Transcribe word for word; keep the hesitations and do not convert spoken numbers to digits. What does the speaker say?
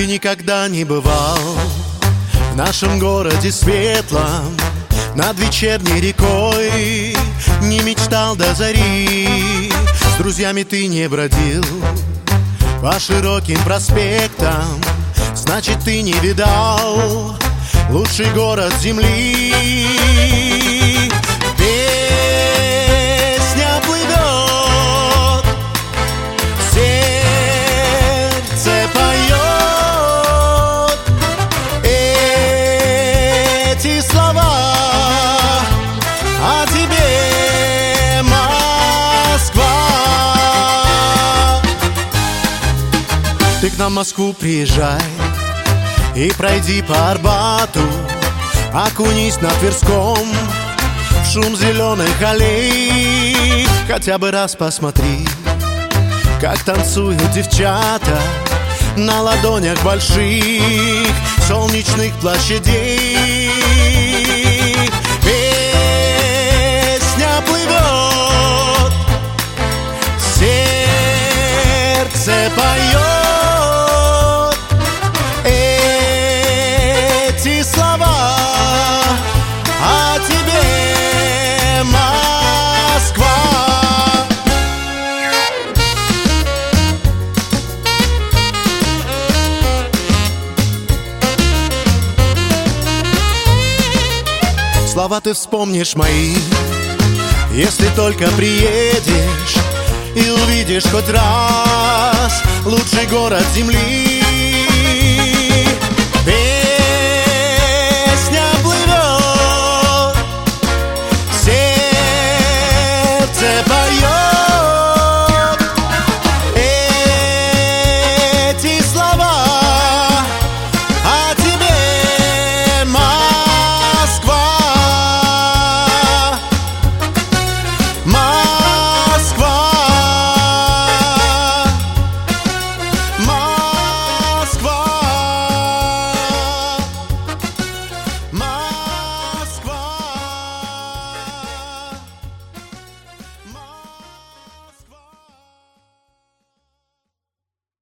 Ты никогда не бывал в нашем городе светлом, над вечерней рекой не мечтал до зари. С друзьями ты не бродил по широким проспектам, значит, ты не видал лучший город земли. Песня плывет, сердце поет эти слова о тебе, Москва. Ты к нам в Москву приезжай и пройди по Арбату, окунись на Тверском в шум зеленых аллей. Хотя бы раз посмотри, как танцуют девчата на ладонях больших солнечных площадей. Песня плывет, сердце поет эти слова о тебе, Москва. Слова ты вспомнишь мои, если только приедешь и увидишь хоть раз лучший город земли.